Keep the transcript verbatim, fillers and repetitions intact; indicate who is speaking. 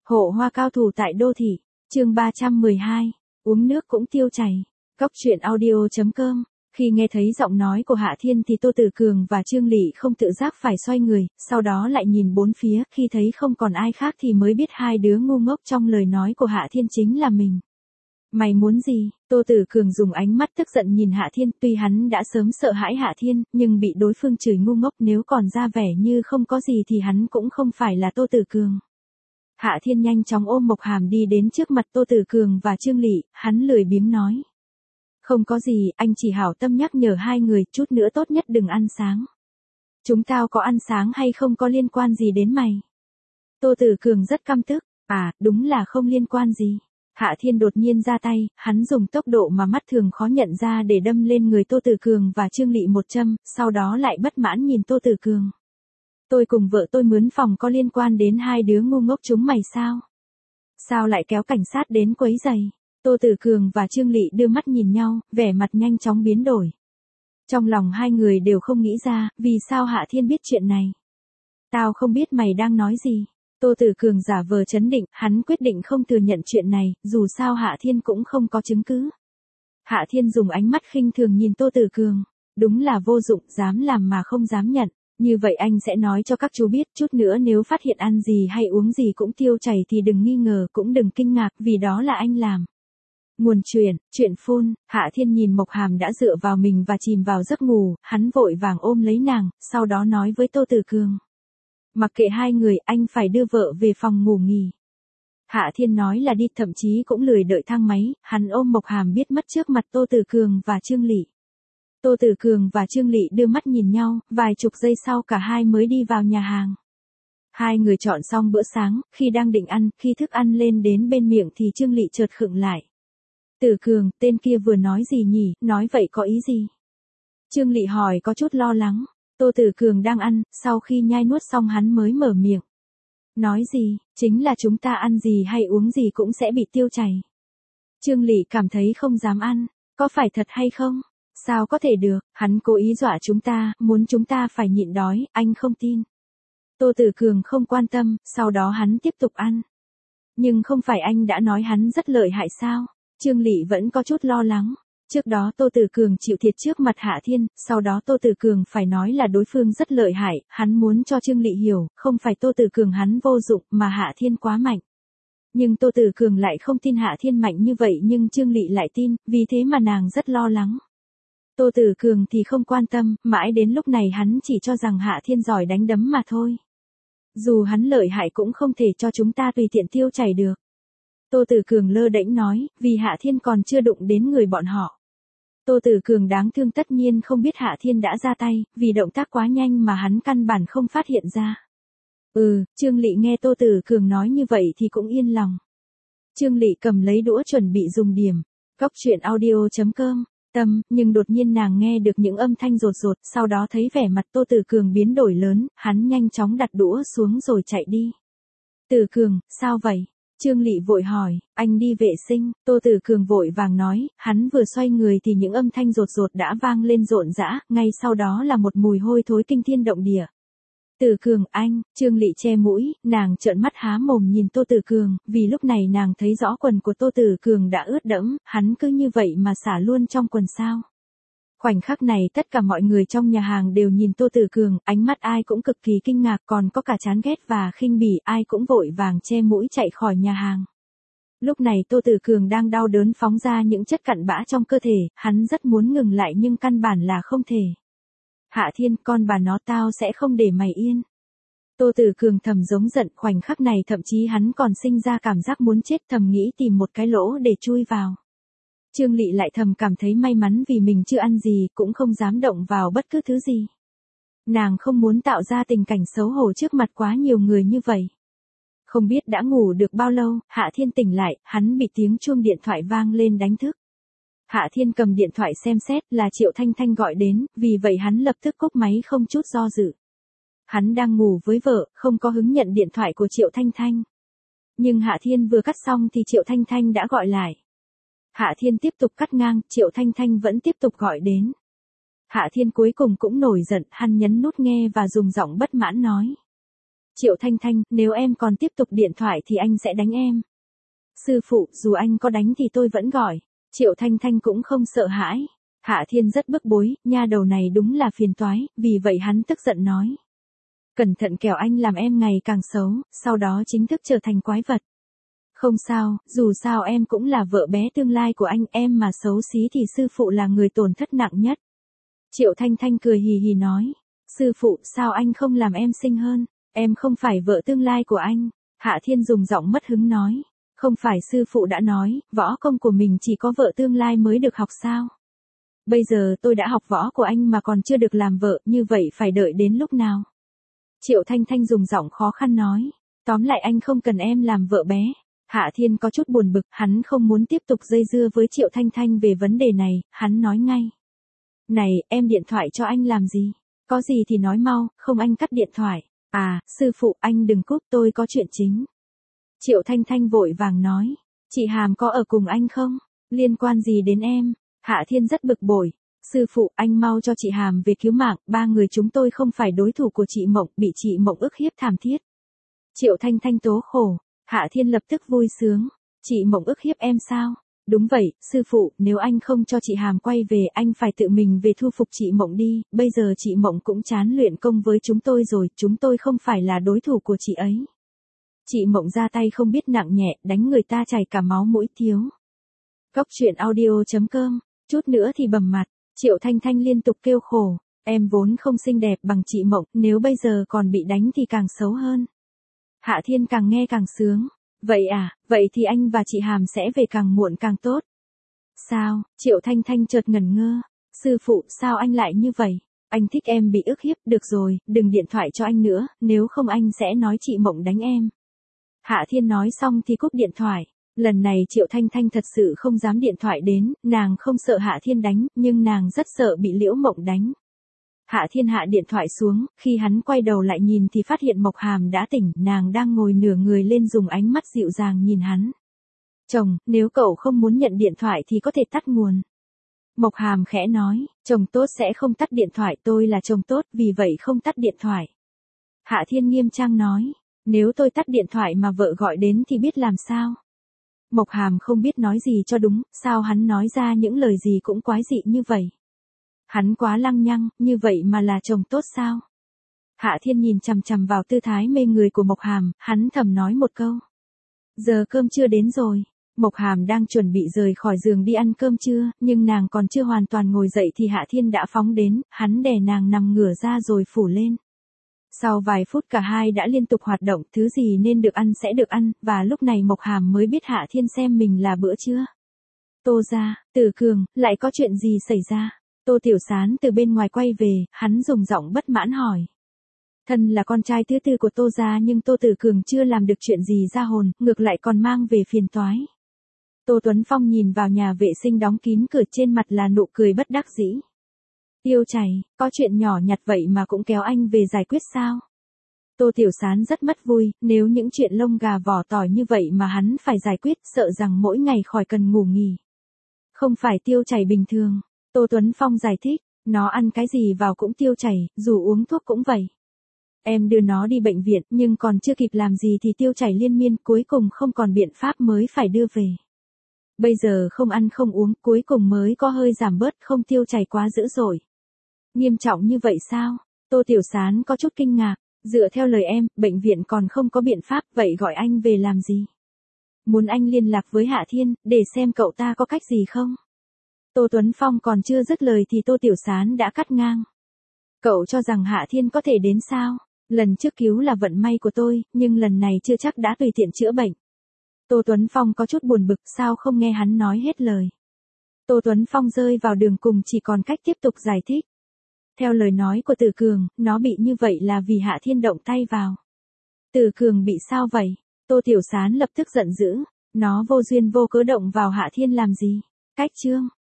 Speaker 1: Hộ hoa cao thủ tại đô thị, chương ba trăm mười hai, uống nước cũng tiêu chảy. Cóc truyện audio chấm com. Khi nghe thấy giọng nói của Hạ Thiên thì Tô Tử Cường và Trương Lị không tự giác phải xoay người, sau đó lại nhìn bốn phía, khi thấy không còn ai khác thì mới biết hai đứa ngu ngốc trong lời nói của Hạ Thiên chính là mình. Mày muốn gì? Tô Tử Cường dùng ánh mắt tức giận nhìn Hạ Thiên, tuy hắn đã sớm sợ hãi Hạ Thiên, nhưng bị đối phương chửi ngu ngốc nếu còn ra vẻ như không có gì thì hắn cũng không phải là Tô Tử Cường. Hạ Thiên nhanh chóng ôm Mộc Hàm đi đến trước mặt Tô Tử Cường và Trương Lị, hắn lười biếng nói. Không có gì, anh chỉ hảo tâm nhắc nhở hai người, chút nữa tốt nhất đừng ăn sáng. Chúng tao có ăn sáng hay không có liên quan gì đến mày. Tô Tử Cường rất căm tức, à, đúng là không liên quan gì. Hạ Thiên đột nhiên ra tay, hắn dùng tốc độ mà mắt thường khó nhận ra để đâm lên người Tô Tử Cường và Trương Lị một châm, sau đó lại bất mãn nhìn Tô Tử Cường. Tôi cùng vợ tôi mướn phòng có liên quan đến hai đứa ngu ngốc chúng mày sao? Sao lại kéo cảnh sát đến quấy rầy? Tô Tử Cường và Trương Lị đưa mắt nhìn nhau, vẻ mặt nhanh chóng biến đổi. Trong lòng hai người đều không nghĩ ra, vì sao Hạ Thiên biết chuyện này. Tao không biết mày đang nói gì. Tô Tử Cường giả vờ trấn định, hắn quyết định không thừa nhận chuyện này, dù sao Hạ Thiên cũng không có chứng cứ. Hạ Thiên dùng ánh mắt khinh thường nhìn Tô Tử Cường. Đúng là vô dụng, dám làm mà không dám nhận. Như vậy anh sẽ nói cho các chú biết, chút nữa nếu phát hiện ăn gì hay uống gì cũng tiêu chảy thì đừng nghi ngờ, cũng đừng kinh ngạc, vì đó là anh làm. Nguồn chuyện, chuyện phun. Hạ Thiên nhìn Mộc Hàm đã dựa vào mình và chìm vào giấc ngủ, hắn vội vàng ôm lấy nàng, sau đó nói với Tô Tử Cường. Mặc kệ hai người, anh phải đưa vợ về phòng ngủ nghỉ. Hạ Thiên nói là đi, thậm chí cũng lười đợi thang máy, hắn ôm Mộc Hàm biết mất trước mặt Tô Tử Cường và Trương Lị. Tô Tử Cường và Trương Lị đưa mắt nhìn nhau, vài chục giây sau cả hai mới đi vào nhà hàng. Hai người chọn xong bữa sáng, khi đang định ăn, khi thức ăn lên đến bên miệng thì Trương Lị chợt khựng lại. Tử Cường, tên kia vừa nói gì nhỉ, nói vậy có ý gì? Trương Lị hỏi có chút lo lắng. Tô Tử Cường đang ăn, sau khi nhai nuốt xong hắn mới mở miệng. Nói gì, chính là chúng ta ăn gì hay uống gì cũng sẽ bị tiêu chảy. Trương Lị cảm thấy không dám ăn, có phải thật hay không? Sao có thể được, hắn cố ý dọa chúng ta, muốn chúng ta phải nhịn đói, anh không tin. Tô Tử Cường không quan tâm, sau đó hắn tiếp tục ăn. Nhưng không phải anh đã nói hắn rất lợi hại sao? Trương Lị vẫn có chút lo lắng. Trước đó Tô Tử Cường chịu thiệt trước mặt Hạ Thiên, sau đó Tô Tử Cường phải nói là đối phương rất lợi hại, hắn muốn cho Trương Lị hiểu, không phải Tô Tử Cường hắn vô dụng mà Hạ Thiên quá mạnh. Nhưng Tô Tử Cường lại không tin Hạ Thiên mạnh như vậy nhưng Trương Lị lại tin, vì thế mà nàng rất lo lắng. Tô Tử Cường thì không quan tâm, mãi đến lúc này hắn chỉ cho rằng Hạ Thiên giỏi đánh đấm mà thôi. Dù hắn lợi hại cũng không thể cho chúng ta tùy tiện tiêu chảy được. Tô Tử Cường lơ đễnh nói, vì Hạ Thiên còn chưa đụng đến người bọn họ. Tô Tử Cường đáng thương tất nhiên không biết Hạ Thiên đã ra tay, vì động tác quá nhanh mà hắn căn bản không phát hiện ra. Ừ, Trương Lị nghe Tô Tử Cường nói như vậy thì cũng yên lòng. Trương Lị cầm lấy đũa chuẩn bị dùng điểm. Cóc truyện audio chấm com. Tâm, nhưng đột nhiên nàng nghe được những âm thanh rột rột, sau đó thấy vẻ mặt Tô Tử Cường biến đổi lớn, hắn nhanh chóng đặt đũa xuống rồi chạy đi. Tử Cường, sao vậy? Trương Lị vội hỏi, anh đi vệ sinh. Tô Tử Cường vội vàng nói, hắn vừa xoay người thì những âm thanh rột rột đã vang lên rộn rã, ngay sau đó là một mùi hôi thối kinh thiên động địa. Tử Cường, anh. Trương Lị che mũi, nàng trợn mắt há mồm nhìn Tô Tử Cường, vì lúc này nàng thấy rõ quần của Tô Tử Cường đã ướt đẫm, hắn cứ như vậy mà xả luôn trong quần sao. Khoảnh khắc này tất cả mọi người trong nhà hàng đều nhìn Tô Tử Cường, ánh mắt ai cũng cực kỳ kinh ngạc, còn có cả chán ghét và khinh bỉ, ai cũng vội vàng che mũi chạy khỏi nhà hàng. Lúc này Tô Tử Cường đang đau đớn phóng ra những chất cặn bã trong cơ thể, hắn rất muốn ngừng lại nhưng căn bản là không thể. Hạ Thiên, con bà nó tao sẽ không để mày yên. Tô Tử Cường thầm giống giận, khoảnh khắc này thậm chí hắn còn sinh ra cảm giác muốn chết, thầm nghĩ tìm một cái lỗ để chui vào. Trương Lị lại thầm cảm thấy may mắn vì mình chưa ăn gì, cũng không dám động vào bất cứ thứ gì. Nàng không muốn tạo ra tình cảnh xấu hổ trước mặt quá nhiều người như vậy. Không biết đã ngủ được bao lâu, Hạ Thiên tỉnh lại, hắn bị tiếng chuông điện thoại vang lên đánh thức. Hạ Thiên cầm điện thoại xem xét là Triệu Thanh Thanh gọi đến, vì vậy hắn lập tức cúp máy không chút do dự. Hắn đang ngủ với vợ, không có hứng nhận điện thoại của Triệu Thanh Thanh. Nhưng Hạ Thiên vừa cắt xong thì Triệu Thanh Thanh đã gọi lại. Hạ Thiên tiếp tục cắt ngang, Triệu Thanh Thanh vẫn tiếp tục gọi đến. Hạ Thiên cuối cùng cũng nổi giận, hắn nhấn nút nghe và dùng giọng bất mãn nói. Triệu Thanh Thanh, nếu em còn tiếp tục điện thoại thì anh sẽ đánh em. Sư phụ, dù anh có đánh thì tôi vẫn gọi. Triệu Thanh Thanh cũng không sợ hãi. Hạ Thiên rất bức bối, nha đầu này đúng là phiền toái, vì vậy hắn tức giận nói. Cẩn thận kẻo anh làm em ngày càng xấu, sau đó chính thức trở thành quái vật. Không sao, dù sao em cũng là vợ bé tương lai của anh, em mà xấu xí thì sư phụ là người tổn thất nặng nhất. Triệu Thanh Thanh cười hì hì nói. Sư phụ, sao anh không làm em xinh hơn, em không phải vợ tương lai của anh. Hạ Thiên dùng giọng mất hứng nói. Không phải sư phụ đã nói, võ công của mình chỉ có vợ tương lai mới được học sao? Bây giờ tôi đã học võ của anh mà còn chưa được làm vợ, như vậy phải đợi đến lúc nào? Triệu Thanh Thanh dùng giọng khó khăn nói. Tóm lại anh không cần em làm vợ bé. Hạ Thiên có chút buồn bực, hắn không muốn tiếp tục dây dưa với Triệu Thanh Thanh về vấn đề này, hắn nói ngay. Này, em điện thoại cho anh làm gì? Có gì thì nói mau, không anh cắt điện thoại. À, sư phụ, anh đừng cúp, tôi có chuyện chính. Triệu Thanh Thanh vội vàng nói. Chị Hàm có ở cùng anh không? Liên quan gì đến em? Hạ Thiên rất bực bội. Sư phụ, anh mau cho chị Hàm về cứu mạng, ba người chúng tôi không phải đối thủ của chị Mộng, bị chị Mộng ức hiếp thảm thiết. Triệu Thanh Thanh tố khổ. Hạ Thiên lập tức vui sướng. Chị Mộng ức hiếp em sao? Đúng vậy, sư phụ, nếu anh không cho chị Hàm quay về, anh phải tự mình về thu phục chị Mộng đi, bây giờ chị Mộng cũng chán luyện công với chúng tôi rồi, chúng tôi không phải là đối thủ của chị ấy. Chị Mộng ra tay không biết nặng nhẹ, đánh người ta chảy cả máu mũi thiếu. Cóc truyện audio chấm com, chút nữa thì bầm mặt. Triệu Thanh Thanh liên tục kêu khổ. Em vốn không xinh đẹp bằng chị Mộng, nếu bây giờ còn bị đánh thì càng xấu hơn. Hạ Thiên càng nghe càng sướng. Vậy à, vậy thì anh và chị Hàm sẽ về càng muộn càng tốt. Sao? Triệu Thanh Thanh chợt ngẩn ngơ. Sư phụ, sao anh lại như vậy? Anh thích em bị ức hiếp, được rồi, đừng điện thoại cho anh nữa, nếu không anh sẽ nói chị Mộng đánh em. Hạ Thiên nói xong thì cúp điện thoại. Lần này Triệu Thanh Thanh thật sự không dám điện thoại đến, nàng không sợ Hạ Thiên đánh, nhưng nàng rất sợ bị Liễu Mộng đánh. Hạ Thiên hạ điện thoại xuống, khi hắn quay đầu lại nhìn thì phát hiện Mộc Hàm đã tỉnh, nàng đang ngồi nửa người lên dùng ánh mắt dịu dàng nhìn hắn. Chồng, nếu cậu không muốn nhận điện thoại thì có thể tắt nguồn. Mộc Hàm khẽ nói, chồng tốt sẽ không tắt điện thoại, tôi là chồng tốt, vì vậy không tắt điện thoại. Hạ Thiên nghiêm trang nói, nếu tôi tắt điện thoại mà vợ gọi đến thì biết làm sao? Mộc Hàm không biết nói gì cho đúng, sao hắn nói ra những lời gì cũng quái dị như vậy. Hắn quá lăng nhăng, như vậy mà là chồng tốt sao? Hạ Thiên nhìn chằm chằm vào tư thái mê người của Mộc Hàm, hắn thầm nói một câu. Giờ cơm trưa đến rồi. Mộc Hàm đang chuẩn bị rời khỏi giường đi ăn cơm trưa, nhưng nàng còn chưa hoàn toàn ngồi dậy thì Hạ Thiên đã phóng đến, hắn đè nàng nằm ngửa ra rồi phủ lên. Sau vài phút cả hai đã liên tục hoạt động, thứ gì nên được ăn sẽ được ăn, và lúc này Mộc Hàm mới biết Hạ Thiên xem mình là bữa trưa. Tô gia, Từ Cường, lại có chuyện gì xảy ra? Tô Tiểu Sán từ bên ngoài quay về, hắn dùng giọng bất mãn hỏi. Thân là con trai thứ tư của Tô gia nhưng Tô Tử Cường chưa làm được chuyện gì ra hồn, ngược lại còn mang về phiền toái. Tô Tuấn Phong nhìn vào nhà vệ sinh đóng kín cửa, trên mặt là nụ cười bất đắc dĩ. Tiêu chảy, có chuyện nhỏ nhặt vậy mà cũng kéo anh về giải quyết sao? Tô Tiểu Sán rất mất vui, nếu những chuyện lông gà vỏ tỏi như vậy mà hắn phải giải quyết, sợ rằng mỗi ngày khỏi cần ngủ nghỉ. Không phải tiêu chảy bình thường. Tô Tuấn Phong giải thích, nó ăn cái gì vào cũng tiêu chảy, dù uống thuốc cũng vậy. Em đưa nó đi bệnh viện, nhưng còn chưa kịp làm gì thì tiêu chảy liên miên, cuối cùng không còn biện pháp mới phải đưa về. Bây giờ không ăn không uống, cuối cùng mới có hơi giảm bớt, không tiêu chảy quá dữ dội. Nghiêm trọng như vậy sao? Tô Tiểu Sán có chút kinh ngạc, dựa theo lời em, bệnh viện còn không có biện pháp, vậy gọi anh về làm gì? Muốn anh liên lạc với Hạ Thiên, để xem cậu ta có cách gì không? Tô Tuấn Phong còn chưa dứt lời thì Tô Tiểu Sán đã cắt ngang. Cậu cho rằng Hạ Thiên có thể đến sao? Lần trước cứu là vận may của tôi, nhưng lần này chưa chắc đã tùy tiện chữa bệnh. Tô Tuấn Phong có chút buồn bực, sao không nghe hắn nói hết lời. Tô Tuấn Phong rơi vào đường cùng, chỉ còn cách tiếp tục giải thích. Theo lời nói của Từ Cường, nó bị như vậy là vì Hạ Thiên động tay vào. Từ Cường bị sao vậy? Tô Tiểu Sán lập tức giận dữ, nó vô duyên vô cớ động vào Hạ Thiên làm gì? Cách chương